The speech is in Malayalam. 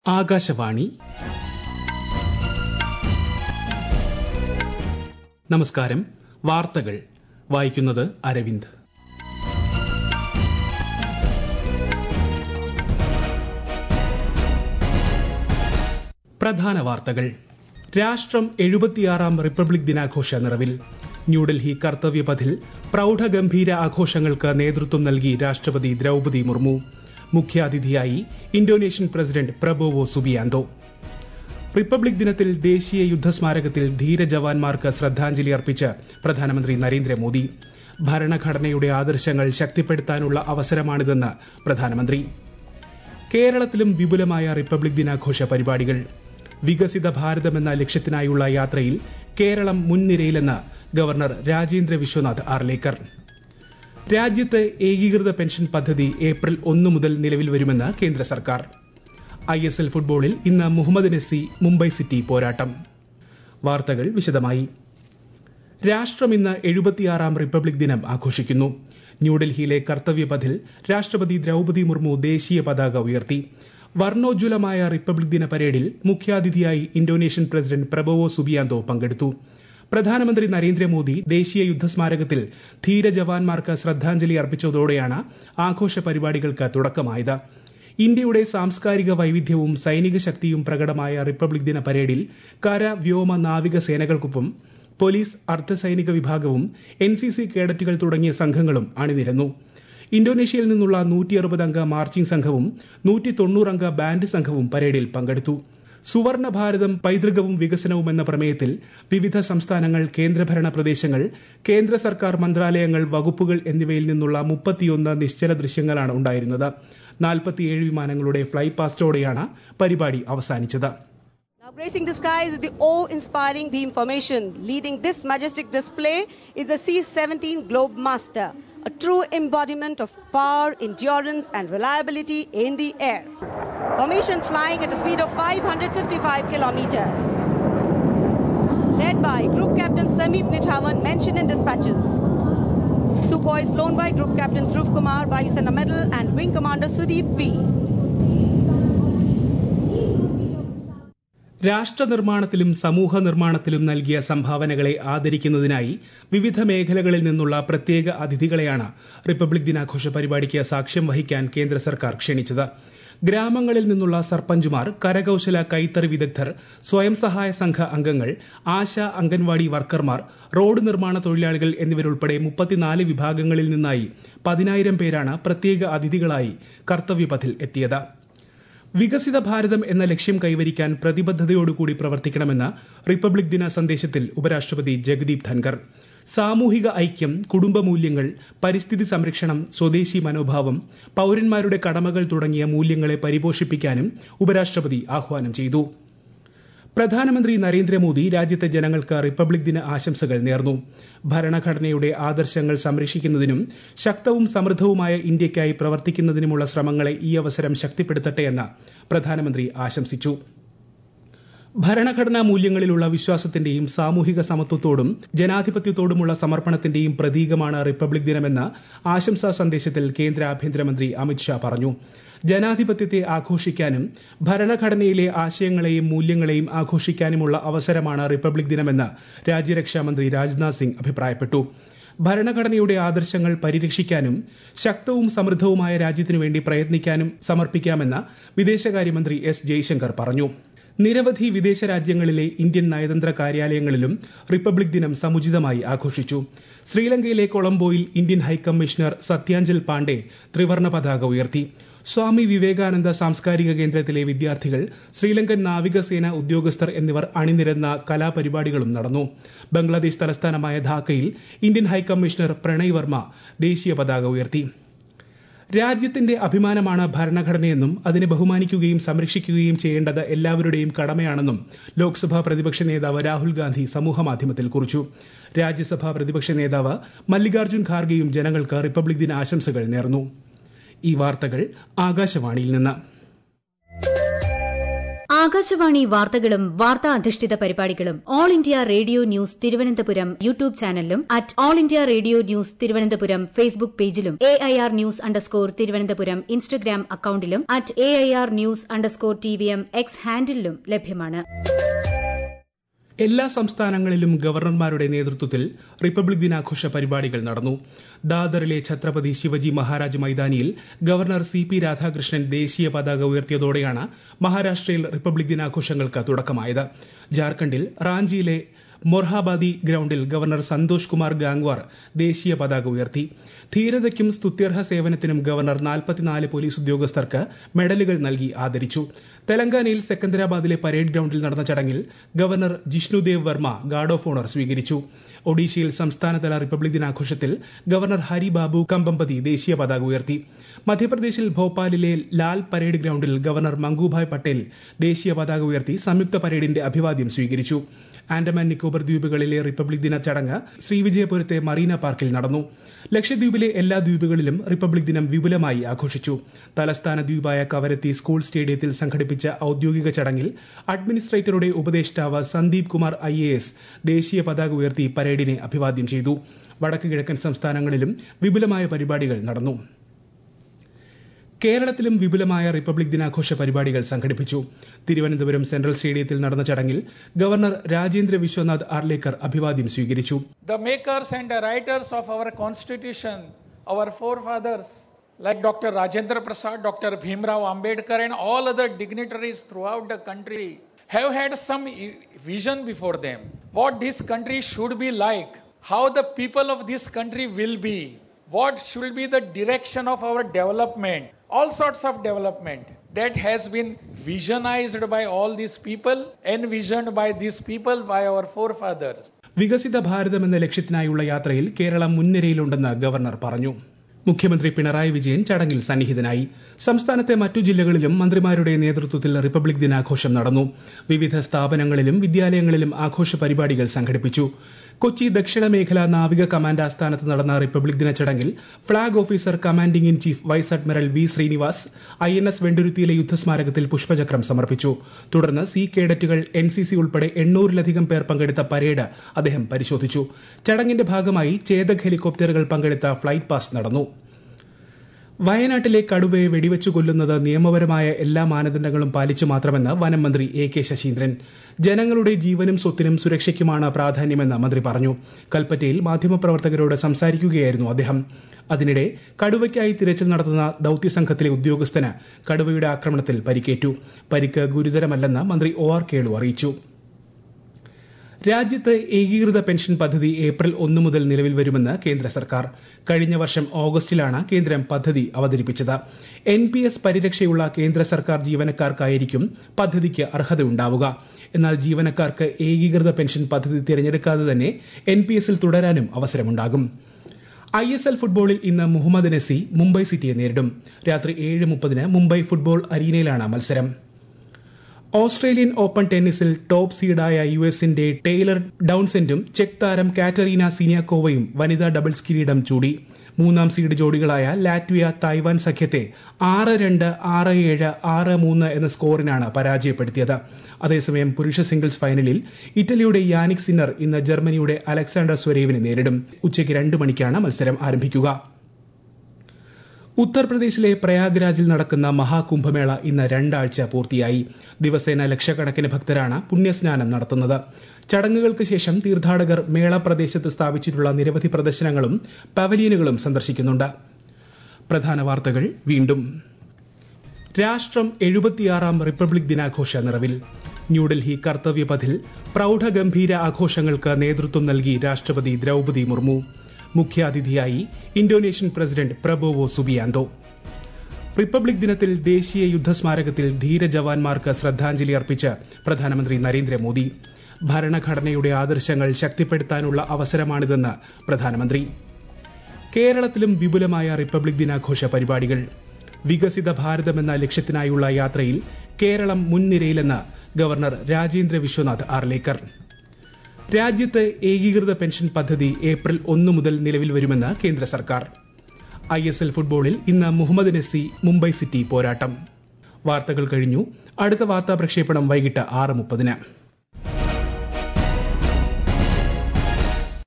ആകാശവാണി. നമസ്കാരം. വാർത്തകൾ വായിക്കുന്നത് അരവിന്ദ്. പ്രധാന വാർത്തകൾ. രാഷ്ട്രം 76ാം റിപ്പബ്ലിക് ദിനാഘോഷ നിറവിൽ. ന്യൂഡൽഹി കർത്തവ്യപഥിൽ പ്രൌഢഗംഭീര ആഘോഷങ്ങൾക്ക് നേതൃത്വം നൽകി രാഷ്ട്രപതി ദ്രൌപദി മുർമു. മുഖ്യാതിഥിയായി Indonesian president Prabowo Subianto. Republic ദിനത്തിൽ ദേശീയ യുദ്ധസ്മാരകത്തിൽ ധീരജവാന്മാർക്ക് ശ്രദ്ധാഞ്ജലി അർപ്പിച്ച് പ്രധാനമന്ത്രി നരേന്ദ്രമോദി. ഭരണഘടനയുടെ ആദർശങ്ങൾ ശക്തിപ്പെടുത്താനുള്ള അവസരമാണിതെന്ന് പ്രധാനമന്ത്രി. കേരളത്തിലും വിപുലമായ റിപ്പബ്ലിക് ദിനാഘോഷ പരിപാടികൾ. വികസിത ഭാരതമെന്ന ലക്ഷ്യത്തിനായുള്ള യാത്രയിൽ കേരളം മുൻനിരയിലെന്ന് ഗവർണർ രാജേന്ദ്ര വിശ്വനാഥ് ആർലേക്കർ. രാജ്യത്ത് ഏകീകൃത പെൻഷൻ പദ്ധതി ഏപ്രിൽ 1 മുതൽ നിലവിൽ വരുമെന്ന് കേന്ദ്ര സർക്കാർ. ISL ഫുട്ബോളിൽ ഇന്ന് മുഹമ്മദ് നസി മുംബൈ സിറ്റി പോരാട്ടം. വാർത്തകൾ വിശദമായി. രാഷ്ട്രം ഇന്ന് 76ാം റിപ്പബ്ലിക് ദിനം ആഘോഷിക്കുന്നു. ന്യൂഡൽഹിയിലെ കർത്തവ്യപഥിൽ രാഷ്ട്രപതി ദ്രൌപദി മുർമു ദേശീയ പതാക ഉയർത്തി. വർണ്ണോജ്വലമായ റിപ്പബ്ലിക് ദിന പരേഡിൽ മുഖ്യാതിഥിയായി ഇന്തോനേഷ്യൻ പ്രസിഡന്റ് പ്രബോവോ സുബിയാന്തോ പങ്കെടുത്തു. പ്രധാനമന്ത്രി നരേന്ദ്രമോദി ദേശീയ യുദ്ധസ്മാരകത്തിൽ ധീരജവാന്മാർക്ക് ശ്രദ്ധാഞ്ജലി അർപ്പിച്ചതോടെയാണ് ആഘോഷ പരിപാടികൾക്ക് തുടക്കമായത്. ഇന്ത്യയുടെ സാംസ്കാരിക വൈവിധ്യവും സൈനിക ശക്തിയും പ്രകടമായ റിപ്പബ്ലിക് ദിന പരേഡിൽ കര, വ്യോമ, നാവിക സേനകൾക്കൊപ്പം പോലീസ്, അർദ്ധസൈനിക വിഭാഗവും NCC കേഡറ്റുകൾ തുടങ്ങിയ സംഘങ്ങളും അണിനിരന്നു. ഇന്തോനേഷ്യയിൽ നിന്നുള്ള 160 അംഗ മാർച്ചിംഗ് സംഘവും 190 അംഗ ബാൻഡ് സംഘവും പരേഡിൽ പങ്കെടുത്തു. സുവർണ ഭാരതം, പൈതൃകവും വികസനവും എന്ന പ്രമേയത്തിൽ വിവിധ സംസ്ഥാനങ്ങൾ, കേന്ദ്രഭരണ പ്രദേശങ്ങൾ, കേന്ദ്ര സർക്കാർ മന്ത്രാലയങ്ങൾ, വകുപ്പുകൾ എന്നിവയിൽ നിന്നുള്ള 31 നിശ്ചല ദൃശ്യങ്ങളാണ് ഉണ്ടായിരുന്നത്. 47 വിമാനങ്ങളുടെ ഫ്ലൈ പാസ്റ്റോടെയാണ് പരിപാടി അവസാനിച്ചത്. Now gracing the skies is the awe-inspiring beam formation. Leading this majestic display is the C-17 Globemaster, a true embodiment of power, endurance and reliability in the air. Formation flying at a speed of 555 kilometers. Led by Group Captain Sameep Nithawan, mentioned in dispatches. Sukhoi is flown by Group Captain Dhruv Kumar, Vayusena Medal and Wing Commander Sudeep V. രാഷ്ട്രനിർമ്മാണത്തിലും സമൂഹ നിർമ്മാണത്തിലും നൽകിയ സംഭാവനകളെ ആദരിക്കുന്നതിനായി വിവിധ മേഖലകളിൽ നിന്നുള്ള പ്രത്യേക അതിഥികളെയാണ് റിപ്പബ്ലിക് ദിനാഘോഷ പരിപാടിക്ക് സാക്ഷ്യം വഹിക്കാൻ കേന്ദ്ര സർക്കാർ ക്ഷണിച്ചത്. ഗ്രാമങ്ങളിൽ നിന്നുള്ള സർപഞ്ചുമാർ, കരകൌശല കൈത്തറി വിദഗ്ധർ, സ്വയം സഹായ സംഘ അംഗങ്ങൾ, ആശ, അംഗൻവാടി വർക്കർമാർ, റോഡ് നിർമ്മാണ തൊഴിലാളികൾ എന്നിവരുൾപ്പെടെ 34 വിഭാഗങ്ങളിൽ നിന്നായി 10,000 പേരാണ് പ്രത്യേക അതിഥികളായി കർത്തവ്യപഥിൽ എത്തിയത്. വികസിത ഭാരതം എന്ന ലക്ഷ്യം കൈവരിക്കാൻ പ്രതിബദ്ധതയോടുകൂടി പ്രവർത്തിക്കണമെന്ന് റിപ്പബ്ലിക് ദിന സന്ദേശത്തിൽ ഉപരാഷ്ട്രപതി ജഗദീപ് ധൻകർ. സാമൂഹിക ഐക്യം, കുടുംബമൂല്യങ്ങൾ, പരിസ്ഥിതി സംരക്ഷണം, സ്വദേശി മനോഭാവം, പൌരന്മാരുടെ കടമകൾ തുടങ്ങിയ മൂല്യങ്ങളെ പരിപോഷിപ്പിക്കാനും ഉപരാഷ്ട്രപതി ആഹ്വാനം ചെയ്തു. പ്രധാനമന്ത്രി നരേന്ദ്രമോദി രാജ്യത്തെ ജനങ്ങൾക്ക് റിപ്പബ്ലിക് ദിന ആശംസകൾ നേർന്നു. ഭരണഘടനയുടെ ആദർശങ്ങൾ സംരക്ഷിക്കുന്നതിനും ശക്തവും സമൃദ്ധവുമായ ഇന്ത്യയ്ക്കായി പ്രവർത്തിക്കുന്നതിനുമുള്ള ശ്രമങ്ങളെ ഈ അവസരം ശക്തിപ്പെടുത്തട്ടെയെന്ന് പ്രധാനമന്ത്രി ആശംസിച്ചു. ഭരണഘടനാ മൂല്യങ്ങളിലുള്ള വിശ്വാസത്തിന്റെയും സാമൂഹിക സമത്വത്തോടും ജനാധിപത്യത്തോടുമുള്ള സമർപ്പണത്തിന്റെയും പ്രതീകമാണ് റിപ്പബ്ലിക് ദിനമെന്ന് ആശംസാ സന്ദേശത്തിൽ കേന്ദ്ര ആഭ്യന്തരമന്ത്രി അമിത് ഷാ പറഞ്ഞു. ജനാധിപത്യത്തെ ആഘോഷിക്കാനും ഭരണഘടനയിലെ ആശയങ്ങളെയും മൂല്യങ്ങളെയും ആഘോഷിക്കാനുമുള്ള അവസരമാണ് റിപ്പബ്ലിക് ദിനമെന്ന് രാജ്യരക്ഷാമന്ത്രി രാജ്നാഥ് സിംഗ് അഭിപ്രായപ്പെട്ടു. ഭരണഘടനയുടെ ആദർശങ്ങൾ പരിരക്ഷിക്കാനും ശക്തവും സമൃദ്ധവുമായ രാജ്യത്തിനുവേണ്ടി പ്രയത്നിക്കാനും സമർപ്പിക്കാമെന്ന് വിദേശകാര്യമന്ത്രി S. ജയശങ്കർ പറഞ്ഞു. നിരവധി വിദേശ രാജ്യങ്ങളിലെ ഇന്ത്യൻ നയതന്ത്ര കാര്യാലയങ്ങളിലും റിപ്പബ്ലിക് ദിനം സമുചിതമായി ആഘോഷിച്ചു. ശ്രീലങ്കയിലെ കൊളംബോയിൽ ഇന്ത്യൻ ഹൈക്കമ്മീഷണർ സത്യാഞ്ചൽ പാണ്ഡെ ത്രിവർണ്ണ പതാക ഉയർത്തി. സ്വാമി വിവേകാനന്ദ സാംസ്കാരിക കേന്ദ്രത്തിലെ വിദ്യാർത്ഥികൾ, ശ്രീലങ്കൻ നാവികസേന ഉദ്യോഗസ്ഥർ എന്നിവർ അണിനിരന്ന കലാപരിപാടികളും നടന്നു. ബംഗ്ലാദേശ് തലസ്ഥാനമായ ധാക്കയിൽ ഇന്ത്യൻ ഹൈക്കമ്മീഷണർ പ്രണയ് വർമ്മ ദേശീയ പതാക ഉയർത്തി. രാജ്യത്തിന്റെ അഭിമാനമാണ് ഭരണഘടനയെന്നും അതിനെ ബഹുമാനിക്കുകയും സംരക്ഷിക്കുകയും ചെയ്യേണ്ടത് എല്ലാവരുടെയും കടമയാണെന്നും ലോക്സഭാ പ്രതിപക്ഷ നേതാവ് രാഹുൽ ഗാന്ധി സമൂഹമാധ്യമത്തിൽ കുറിച്ചു. രാജ്യസഭാ പ്രതിപക്ഷ നേതാവ് മല്ലികാർജ്ജുൻ ഖാർഗെയും ജനങ്ങൾക്ക് റിപ്പബ്ലിക് ദിന ആശംസകൾ നേർന്നു. ഈ വാർത്തകൾ ആകാശവാണിയിൽ നിന്ന്. ആകാശവാണി വാർത്തകളും വാർത്താ അധിഷ്ഠിത പരിപാടികളും all India radio news Thiruvananthapuram YouTube ചാനലിലും at all India radio news Thiruvananthapuram Facebook പേജിലും AIR ന്യൂസ് _തിരുവനന്തപുരം ഇൻസ്റ്റഗ്രാം അക്കൌണ്ടിലും at AIR news _TVM X ഹാൻഡിലും ലഭ്യമാണ്. എല്ലാ സംസ്ഥാനങ്ങളിലും ഗവർണർമാരുടെ നേതൃത്വത്തിൽ റിപ്പബ്ലിക് ദിനാഘോഷ പരിപാടികൾ നടന്നു. ദാദറിലെ ഛത്രപതി ശിവജി മഹാരാജ് മൈതാനിയിൽ ഗവർണർ CP രാധാകൃഷ്ണൻ ദേശീയ പതാക ഉയർത്തിയതോടെയാണ് മഹാരാഷ്ട്രയിൽ റിപ്പബ്ലിക് ദിനാഘോഷങ്ങൾക്ക് തുടക്കമായത്. ജാർഖണ്ഡിൽ റാഞ്ചിയിലെ മൊർഹാബാദി ഗ്രൌണ്ടിൽ ഗവർണർ സന്തോഷ് കുമാർ ഗാംഗ്വാർ ദേശീയ പതാക ഉയർത്തി. ധീരതയ്ക്കും സ്തുത്യർഹ സേവനത്തിനും ഗവർണർ 44 പോലീസ് ഉദ്യോഗസ്ഥർക്ക് മെഡലുകൾ നൽകി ആദരിച്ചു. തെലങ്കാനയിൽ സെക്കന്ദരാബാദിലെ പരേഡ് ഗ്രൌണ്ടിൽ നടന്ന ചടങ്ങിൽ governor Jishnu Dev Varma guard of honour സ്വീകരിച്ചു. ഒഡീഷയിൽ സംസ്ഥാനതല റിപ്പബ്ലിക് ദിനാഘോഷത്തിൽ ഗവർണർ ഹരിബാബു കമ്പമ്പതി ദേശീയ പതാക ഉയർത്തി. മധ്യപ്രദേശിൽ ഭോപ്പാലിലെ ലാൽ പരേഡ് ഗ്രൌണ്ടിൽ ഗവർണർ മംഗുഭായ് പട്ടേൽ ദേശീയ പതാക ഉയർത്തി സംയുക്ത പരേഡിന്റെ അഭിവാദ്യം സ്വീകരിച്ചു. ആൻഡമാൻ നിക്കോബർ ദ്വീപുകളിലെ റിപ്പബ്ലിക് ദിന ചടങ്ങ് ശ്രീവിജയപുരത്തെ മറീന പാർക്കിൽ നടന്നു. ലക്ഷദ്വീപിലെ എല്ലാ ദ്വീപുകളിലും റിപ്പബ്ലിക് ദിനം വിപുലമായി ആഘോഷിച്ചു. തലസ്ഥാന ദ്വീപായ കവരത്തി സ്കൂൾ സ്റ്റേഡിയത്തിൽ സംഘടിപ്പിച്ച ഔദ്യോഗിക ചടങ്ങിൽ അഡ്മിനിസ്ട്രേറ്ററുടെ ഉപദേഷ്ടാവ് സന്ദീപ് കുമാർ IAS ദേശീയ പതാക ഉയർത്തി പരേഡിനെ അഭിവാദ്യം ചെയ്തു. വടക്ക് കിഴക്കൻ സംസ്ഥാനങ്ങളിലും വിപുലമായ പരിപാടികൾ നടന്നു. കേരളത്തിലും വിപുലമായ റിപ്പബ്ലിക് ദിനാഘോഷ പരിപാടികൾ സംഘടിപ്പിച്ചു. തിരുവനന്തപുരം സെൻട്രൽ സ്റ്റേഡിയത്തിൽ നടന്ന ചടങ്ങിൽ ഗവർണർ രാജേന്ദ്ര വിശ്വനാഥ് ആർലേക്കർ അഭിവാദ്യം സ്വീകരിച്ചു. The makers and the writers of our constitution, our forefathers like Dr. Rajendra Prasad, Dr. Bhimrao Ambedkar and all other dignitaries throughout the country have had some vision before them. What this country should be like, how the people of this country will be, what should be the direction of our development. All sorts of development that has been visionized by all these people, envisioned by these people, by our forefathers. വികസിത ഭാരതം എന്ന ലക്ഷ്യത്തിനായുള്ള യാത്രയിൽ കേരളം മുൻനിരയിലുണ്ടെന്ന് ഗവർണർ പറഞ്ഞു. മുഖ്യമന്ത്രി പിണറായി വിജയൻ ചടങ്ങിൽ സന്നിഹിതനായി. സംസ്ഥാനത്തെ മറ്റു ജില്ലകളിലും മന്ത്രിമാരുടെ നേതൃത്വത്തിൽ റിപ്പബ്ലിക് ദിനാഘോഷം നടന്നു. വിവിധ സ്ഥാപനങ്ങളിലും വിദ്യാലയങ്ങളിലും ആഘോഷ പരിപാടികൾ സംഘടിപ്പിച്ചു. കൊച്ചി ദക്ഷിണ മേഖല നാവിക കമാൻഡ് ആസ്ഥാനത്ത് നടന്ന റിപ്പബ്ലിക് ദിന ചടങ്ങിൽ flag officer commanding in chief vice admiral V. Srinivas INS വെണ്ടുരുത്തിയിലെ യുദ്ധസ്മാരകത്തിൽ പുഷ്പചക്രം സമർപ്പിച്ചു. തുടർന്ന് സി കേഡറ്റുകൾ NCC ഉൾപ്പെടെ 800-ലധികം പേർ പങ്കെടുത്ത പരേഡ് അദ്ദേഹം പരിശോധിച്ചു. ചടങ്ങിന്റെ ഭാഗമായി ചേതക് ഹെലികോപ്റ്ററുകൾ പങ്കെടുത്ത ഫ്ലൈറ്റ് പാസ് നടന്നു. വയനാട്ടിലെ കടുവയെ വെടിവെച്ചു കൊല്ലുന്നത് നിയമപരമായ എല്ലാ മാനദണ്ഡങ്ങളും പാലിച്ചു മാത്രമെന്ന് വനം മന്ത്രി AK ശശീന്ദ്രൻ. ജനങ്ങളുടെ ജീവനും സ്വത്തിനും സുരക്ഷയ്ക്കുമാണ് പ്രാധാന്യമെന്ന് മന്ത്രി പറഞ്ഞു. കൽപ്പറ്റയിൽ മാധ്യമപ്രവർത്തകരോട് സംസാരിക്കുകയായിരുന്നു അദ്ദേഹം. അതിനിടെ കടുവയ്ക്കായി തിരച്ചിൽ നടത്തുന്ന ദൌത്യസംഘത്തിലെ ഉദ്യോഗസ്ഥന് കടുവയുടെ ആക്രമണത്തിൽ പരിക്കേറ്റു. പരിക്ക് ഗുരുതരമല്ലെന്ന് മന്ത്രി OR കേളു അറിയിച്ചു. രാജ്യത്ത് ഏകീകൃത പെൻഷൻ പദ്ധതി ഏപ്രിൽ 1 മുതൽ നിലവിൽ വരുമെന്ന് കേന്ദ്ര സർക്കാർ. കഴിഞ്ഞ വർഷം ഓഗസ്റ്റിലാണ് കേന്ദ്രം പദ്ധതി അവതരിപ്പിച്ചത്. NPS പരിരക്ഷയുള്ള കേന്ദ്ര സർക്കാർ ജീവനക്കാർക്കായിരിക്കും പദ്ധതിക്ക് അർഹതയുണ്ടാവുക. എന്നാൽ ജീവനക്കാർക്ക് ഏകീകൃത പെൻഷൻ പദ്ധതി തിരഞ്ഞെടുക്കാതെ തന്നെ NPSൽ തുടരാനും അവസരമുണ്ടാകും. ISL ഫുട്ബോളിൽ ഇന്ന് മുഹമ്മദ് നസി മുംബൈ സിറ്റിയെ നേരിടും. രാത്രി 7:30 മുംബൈ ഫുട്ബോൾ അരീനയിലാണ് മത്സരം. ഓസ്ട്രേലിയൻ ഓപ്പൺ ടെന്നീസിൽ ടോപ്പ് സീഡായ US-ന്റെ ടെയ്ലർ ഡൌൺസെന്റും ചെക്ക് താരം കാറ്ററീന സിനിയാക്കോവയും വനിതാ ഡബിൾസ് കിരീടം ചൂടി. 3-ാം സീഡ് ജോഡികളായ ലാറ്റ്വിയ തായ്വാൻ സഖ്യത്തെ 6-2, 6-7, 6-3 എന്ന സ്കോറിനാണ് പരാജയപ്പെടുത്തിയത്. അതേസമയം പുരുഷ സിംഗിൾസ് ഫൈനലിൽ ഇറ്റലിയുടെ യാനിക് സിന്നർ ഇന്ന് ജർമ്മനിയുടെ അലക്സാണ്ടർ സ്വരേവിനെ നേരിടും. ഉച്ചയ്ക്ക് 2 മണിക്കാണ് മത്സരം ആരംഭിക്കുക. ഉത്തർപ്രദേശിലെ പ്രയാഗ്രാജിൽ നടക്കുന്ന മഹാകുംഭമേള ഇന്ന് 2 ആഴ്ച പൂർത്തിയായി. ദിവസേന ലക്ഷക്കണക്കിന് ഭക്തരാണ് പുണ്യസ്നാനം നടത്തുന്നത്. ചടങ്ങുകൾക്ക് ശേഷം തീർത്ഥാടകർ മേള പ്രദേശത്ത് സ്ഥാപിച്ചിട്ടുള്ള നിരവധി പ്രദർശനങ്ങളും പവലിയനുകളും സന്ദർശിക്കുന്നുണ്ട്. പ്രധാന വാർത്തകൾ വീണ്ടും. രാഷ്ട്രം 76-ാം റിപ്പബ്ലിക് ദിനാഘോഷ നിറവിൽ. ന്യൂഡൽഹി കർത്തവ്യപഥിൽ പ്രൌഢഗംഭീര ആഘോഷങ്ങൾക്ക് നേതൃത്വം നൽകി രാഷ്ട്രപതി ദ്രൌപദി മുർമു. മുഖ്യാതിഥിയായി Indonesian president Prabowo Subianto. Republic ദിനത്തിൽ ദേശീയ യുദ്ധസ്മാരകത്തിൽ ധീരജവാന്മാർക്ക് ശ്രദ്ധാഞ്ജലി അർപ്പിച്ച് പ്രധാനമന്ത്രി നരേന്ദ്രമോദി. ഭരണഘടനയുടെ ആദർശങ്ങൾ ശക്തിപ്പെടുത്താനുള്ള അവസരമാണിതെന്ന് പ്രധാനമന്ത്രി. കേരളത്തിലും വിപുലമായ റിപ്പബ്ലിക് ദിനാഘോഷ പരിപാടികൾ. വികസിത ഭാരതമെന്ന ലക്ഷ്യത്തിനായുള്ള യാത്രയിൽ കേരളം മുൻനിരയിലെന്ന് ഗവർണർ രാജേന്ദ്ര വിശ്വനാഥ് ആർലേക്കർ. രാജ്യത്ത് ഏകീകൃത പെൻഷൻ പദ്ധതി ഏപ്രിൽ 1 മുതൽ നിലവിൽ വരുമെന്ന് കേന്ദ്ര സർക്കാർ. ISL ഫുട്ബോളിൽ ഇന്ന് മുഹമ്മദ് നസി മുംബൈ സിറ്റി പോരാട്ടം. വാർത്തകൾ കഴിഞ്ഞു. അടുത്ത വാർത്താ പ്രക്ഷേപണം വൈകിട്ട് 6:30.